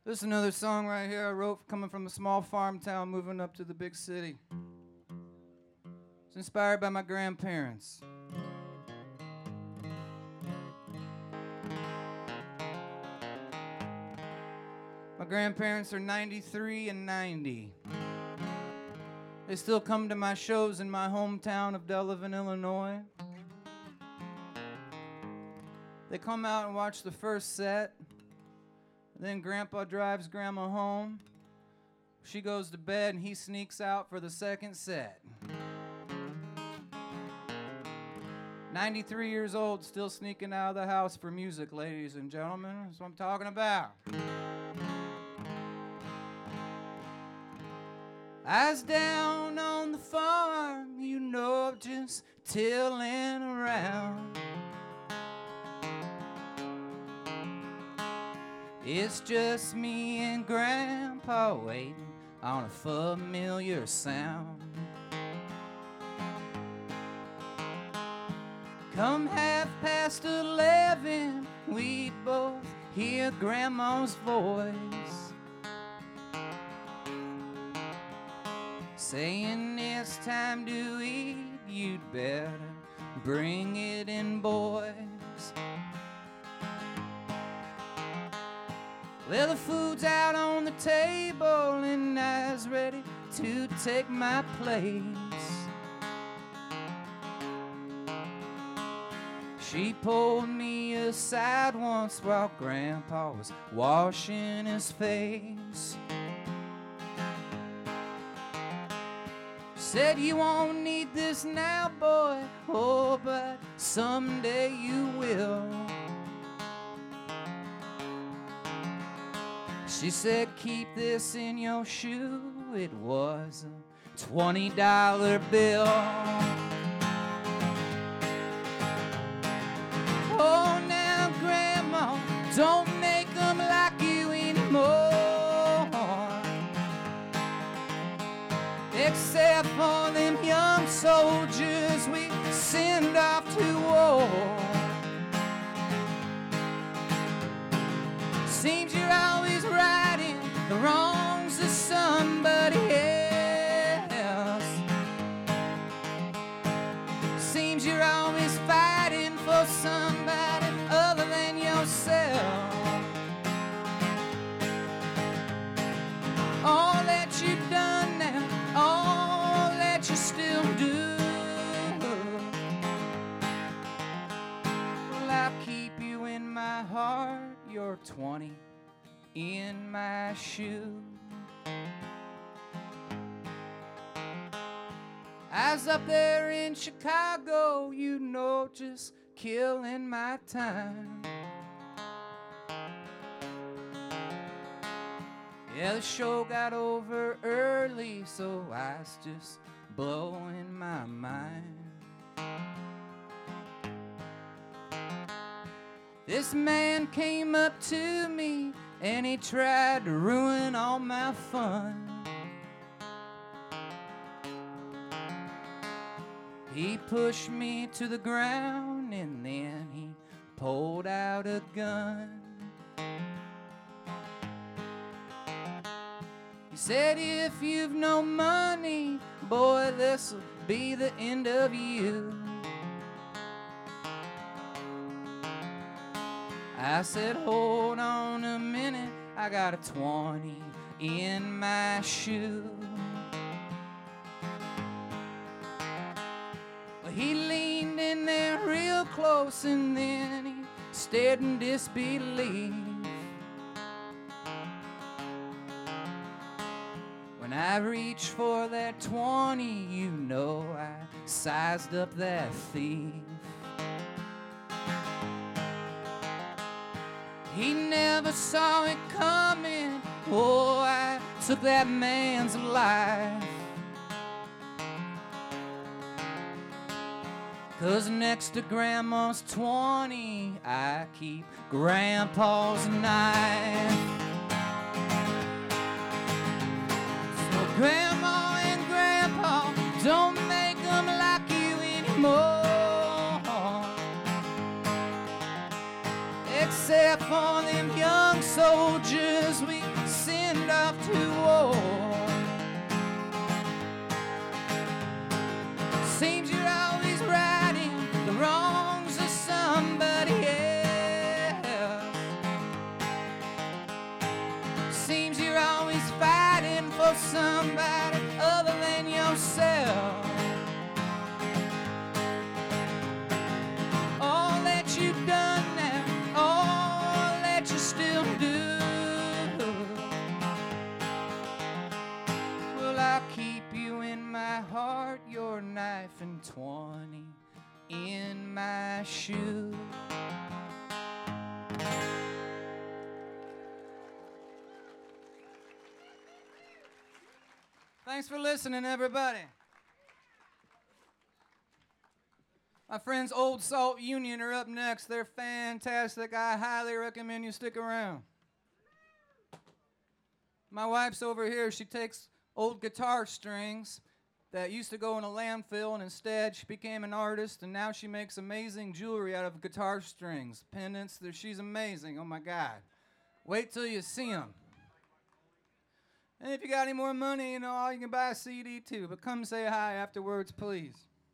This is another song right here I wrote coming from a small farm town moving up to the big city. It's inspired by my grandparents. My grandparents are 93 and 90. They still come to my shows in my hometown of Delavan, Illinois. They come out and watch the first set. Then Grandpa drives Grandma home. She goes to bed and he sneaks out for the second set. 93 years old, still sneaking out of the house for music, ladies and gentlemen. That's what I'm talking about. I was down on the farm, you know, just tilling around. It's just me and Grandpa waiting on a familiar sound. Come 11:30, we both hear Grandma's voice saying it's time to eat, you'd better bring it in, boys. Well, the food's out on the table and I was ready to take my place. She pulled me aside once while Grandpa was washing his face. Said, you won't need this now, boy, oh, but someday you will. She said, keep this in your shoe. It was a $20 bill. Oh, now, Grandma, don't make them like you anymore, except for them young soldiers we send off to war. Seems you're always righting the wrongs of somebody else. Seems you're always fighting for somebody other than yourself. All that you've done now, all that you still do, well, I'll keep you in my heart. You're 20 in my shoe. I was up there in Chicago, you know, just killing my time. Yeah, the show got over early, so I was just blowing my mind. This man came up to me and he tried to ruin all my fun. He pushed me to the ground and then he pulled out a gun. He said, if you've no money, boy, this'll be the end of you. I said, hold on a minute, I got a 20 in my shoe. Well, he leaned in there real close and then he stared in disbelief. When I reached for that 20, you know I sized up that thief. He never saw it coming. Oh, I took that man's life. 'Cause next to Grandma's 20, I keep Grandpa's knife. So Grandma and Grandpa, don't make them like you anymore, except for them young soldiers we send off to war. Seems you're always righting the wrongs of somebody else. Seems you're always fighting for somebody other than yourself. All that you've done now, all that you still do, well, I'll keep you in my heart, your knife and 20 in my shoe. Thanks for listening, everybody. My friends Old Salt Union are up next. They're fantastic. I highly recommend you stick around. My wife's over here. She takes old guitar strings that used to go in a landfill, and instead she became an artist, and now she makes amazing jewelry out of guitar strings, pendants. She's amazing. Oh, my God. Wait till you see them. And if you got any more money, you can buy a CD too. But come say hi afterwards, please.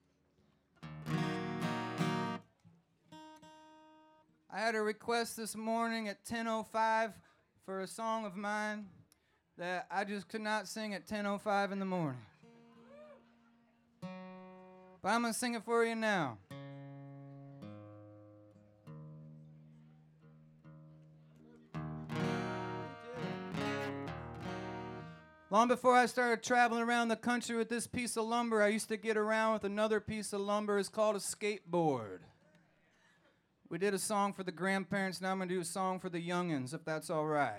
I had a request this morning at 10:05 for a song of mine that I just could not sing at 10:05 in the morning. But I'm going to sing it for you now. Long before I started traveling around the country with this piece of lumber, I used to get around with another piece of lumber. It's called a skateboard. We did a song for the grandparents. Now I'm going to do a song for the youngins, if that's all right.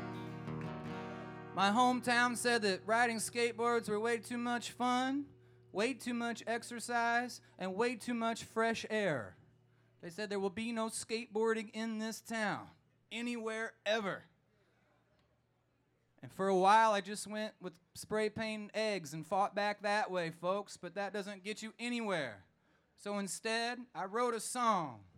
My hometown said that riding skateboards were way too much fun, way too much exercise, and way too much fresh air. They said there will be no skateboarding in this town, anywhere, ever. And for a while, I just went with spray paint eggs and fought back that way, folks, but that doesn't get you anywhere. So instead, I wrote a song.